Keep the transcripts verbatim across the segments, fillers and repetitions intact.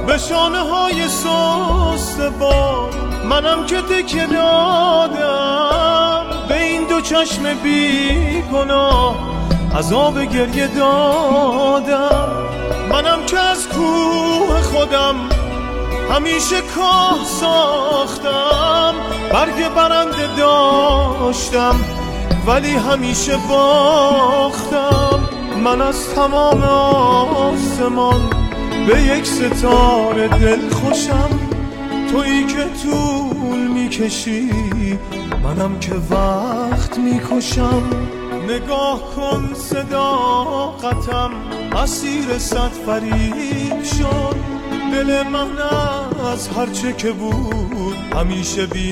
به شانه های سست بار منم که تکیه دادم، به این دو چشم بی گناه عذاب گریه دادم. منم که از کوه خودم همیشه کاه ساختم، برگ برنده داشتم ولی همیشه باختم. من از تمام آسمان به یک ستاره دل خوشم، تویی که طول میکشی منم که وقت میکشم. نگاه کن صداقتم اسیر صد فریب شد، دل من از هرچه که بود همیشه بی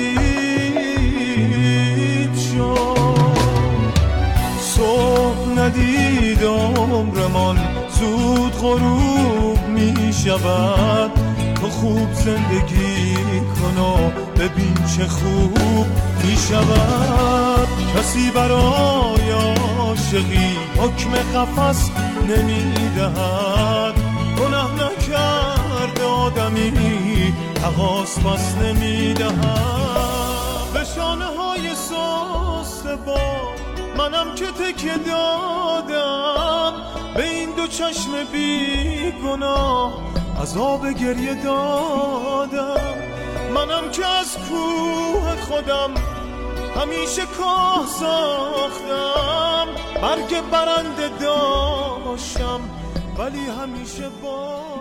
نصیب شد. صبح ندید عمرمان زود غروب می شود، تو خوب زندگی کن و ببین چه خوب می شود. کسی برای عاشقی حکم قفس نمی دهد، گناه نکرده آدمی تقاص بس نمی دهد. به شانه های سست بار منم که تکیه دادم، به این دو چشم بی گناه عذاب گریه دادم. منم که از کوه خودم همیشه کاه ساختم، برگ برنده داشتم ولی همیشه با